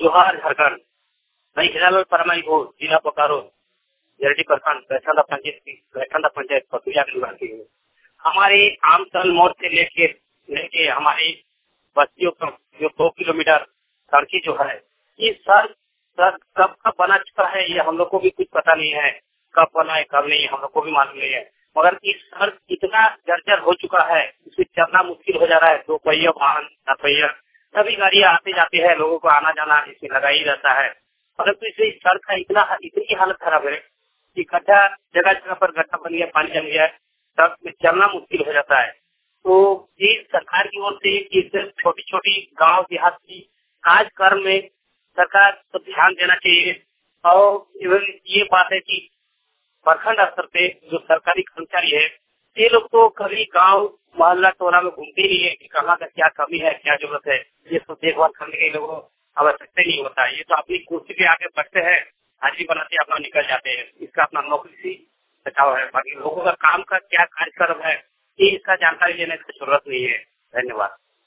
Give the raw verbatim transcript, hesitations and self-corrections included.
जोहार झारखंड। मैं हिरालाल परमाई हो, जिला बोकारो, जरडी प्रखंड, बैठंडा पंचायत बैठंडा पंचायत पतुया के निवासी हूँ। हमारे आमतल मोड़ से लेके लेके हमारी बस्तियों का जो दो किलोमीटर सड़की जो है, ये सड़क सड़क कब का बना चुका है ये हम लोग को भी कुछ पता नहीं है। कब बना है कब नहीं हम लोग को भी मालूम नहीं है। मगर इस सड़क इतना जर्जर हो चुका है, इसमें चलना मुश्किल हो जा रहा है। दो पहिया वाहन, चार पहिया सभी गाड़ियां आते जाते हैं, लोगों को आना जाना इसमें लगा ही रहता है। परंतु इसे इस सड़क का इतना इतनी हालत खराब है कि गड्ढा जगह जगह पर गड्ढा बन गया, पानी जम गया, सड़क में चलना मुश्किल हो जाता है। तो ये सरकार की ओर से छोटी छोटी गांव देहात की कार्यक्रम में सरकार को ध्यान देना चाहिए। और ये बात है कि प्रखंड स्तर पे जो सरकारी कर्मचारी है, ये लोग तो कभी गांव मोहल्ला टोला में घूमते नहीं है कि कहाँ का क्या कमी है, क्या जरूरत है। ये सब देखभाल करने के लोगों को आवश्यकता नहीं होता है। ये तो अपनी कुर्सी पे आके बैठते हैं, हाजिरी बनाते अपना निकल जाते हैं। इसका अपना नौकरी से बचाव है। बाकी लोगों का काम का क्या कार्यक्रम है, ये इसका जानकारी लेने की जरूरत नहीं है। धन्यवाद।